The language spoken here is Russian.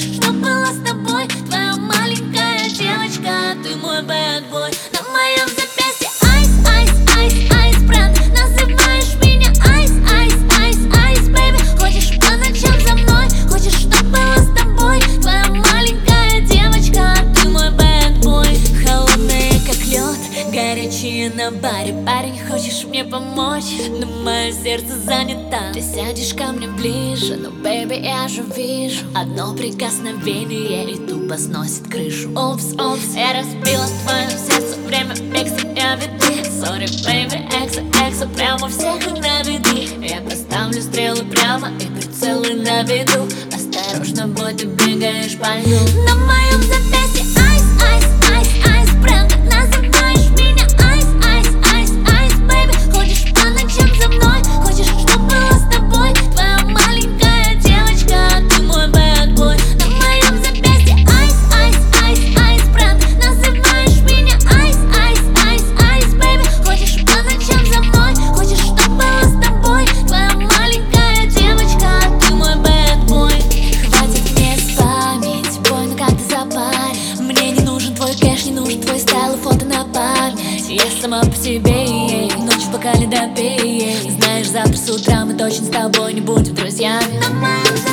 Хочешь, чтоб была с тобой твоя маленькая девочка, ты мой бэдбой. На моем запястье айс, айс, айс, айс бренд. Называешь меня айс, айс, айс, айс, бэйби. Ходишь по ночам за мной, хочешь, чтоб была с тобой твоя маленькая девочка, ты мой бэдбой. Холодные как лед, горячие на баре. Парень, хочешь мне помочь? Но мое сердце занято. Ты сядешь ко мне ближе, но, бэйби, я же вижу одно прикосновение и тупо сносит крышу. Упс, упс, я разбила твое сердце. Время экса, я веду. Сори, бэйби, экса, экса, прямо всех наведи. Я поставлю стрелы прямо и прицелы на виду. Осторожно, бой, ты бегаешь по льду. На моем запястье айс, айс, айс, айс бренд. Называешь меня айс, айс, айс, айс, бэйби. Ходишь по ночам за мной, хочешь, чтоб была с тобой твоя маленькая девочка, ты мой бэдбой. На моем запястье айс, айс, айс, айс бренд. Называешь меня айс, айс, айс, айс, бэйби. Ходишь по ночам за мной, хочешь, чтоб была с тобой твоя маленькая девочка, ты мой бэдбой. Хватит мне спамить, больно как-то запарь. Мне не нужен твой кэш, не нужен твой стайл и фото на память. Я сама по себе, ночью пока не допей. Знаешь, завтра с утра мы точно с тобой не будем друзьями.